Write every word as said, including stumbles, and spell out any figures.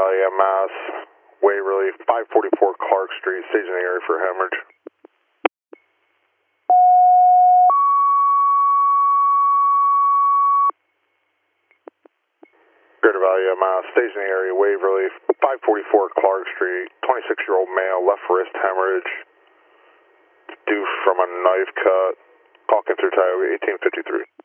Valley, M S, Waverly, five forty-four Clark Street, staging the area for hemorrhage. Greater Valley, M S, staging the area, Waverly, five forty-four Clark Street, twenty-six-year-old male, left wrist hemorrhage, due from a knife cut. Call came through Tioga eighteen fifty-three.